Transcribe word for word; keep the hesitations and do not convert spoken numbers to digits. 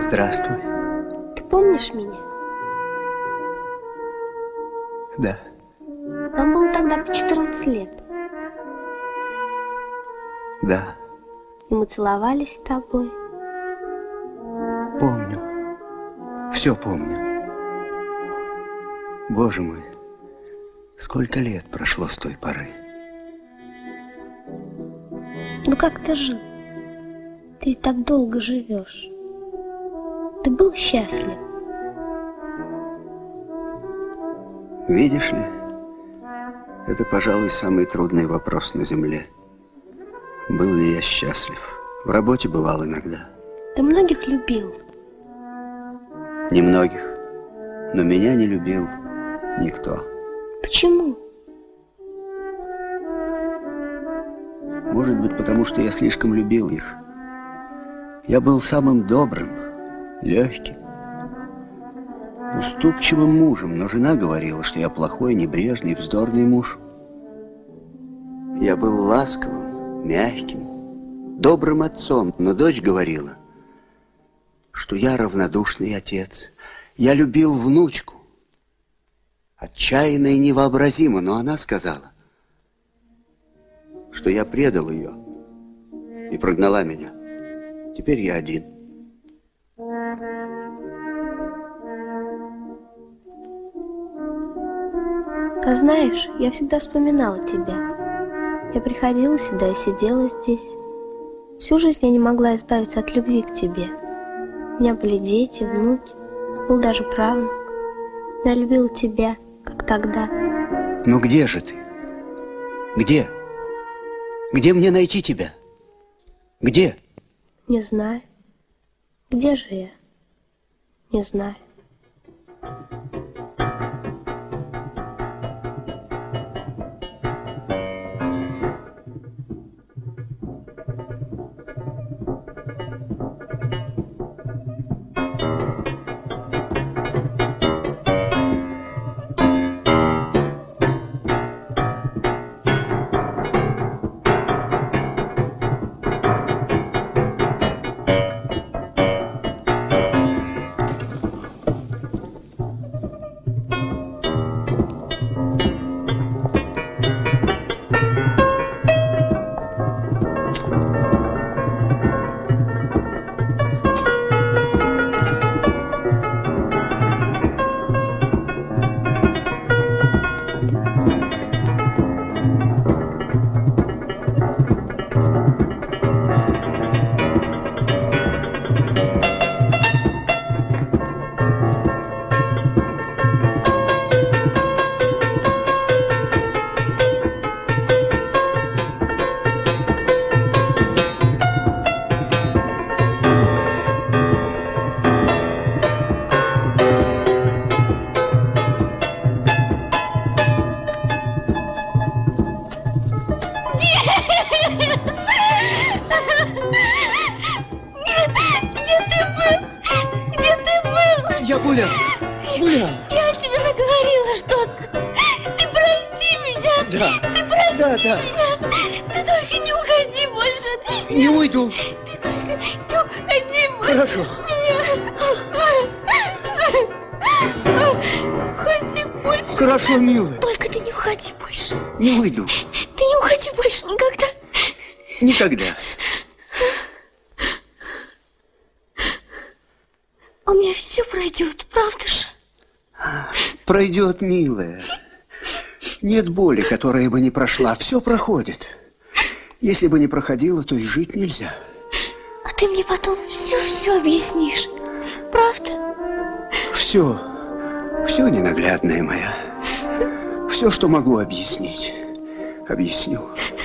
Здравствуй. Ты помнишь меня? Да. Нам было тогда по четырнадцать лет. Да. И мы целовались с тобой. Помню. Все помню. Боже мой, сколько лет прошло с той поры. Ну как ты жил? Ты ведь так долго живешь. Ты был счастлив? Видишь ли, это, пожалуй, самый трудный вопрос на земле. Был ли я счастлив? В работе бывал иногда. Ты многих любил? Немногих. Но меня не любил никто. Почему? Может быть, потому что я слишком любил их. Я был самым добрым, легким, уступчивым мужем, но жена говорила, что я плохой, небрежный, вздорный муж. Я был ласковым, мягким, добрым отцом, но дочь говорила, что я равнодушный отец. Я любил внучку. Отчаянно и невообразимо, но она сказала, что я предал ее и прогнала меня. Теперь я один. А знаешь, я всегда вспоминала тебя. Я приходила сюда и сидела здесь. Всю жизнь я не могла избавиться от любви к тебе. У меня были дети, внуки, был даже правнук. Но я любила тебя, как тогда. Но где же ты? Где? Где мне найти тебя? Где? Не знаю. Где же я? Не знаю. Я гулял, гулял. Я тебе наговорила что-то. Ты прости меня. Да. Ты прости да, да. меня. Ты только не уходи больше от меня. Не уйду. Ты только не уходи больше. Хорошо. Уходи больше. Хорошо, милая. Только ты не уходи больше. Не уйду. Ты не уходи больше никогда. Никогда. У меня все пройдет, правда же? Пройдет, милая. Нет боли, которая бы не прошла. Все проходит. Если бы не проходило, то и жить нельзя. А ты мне потом все-все объяснишь. Правда? Все. Все, ненаглядная моя. Все, что могу объяснить, объясню.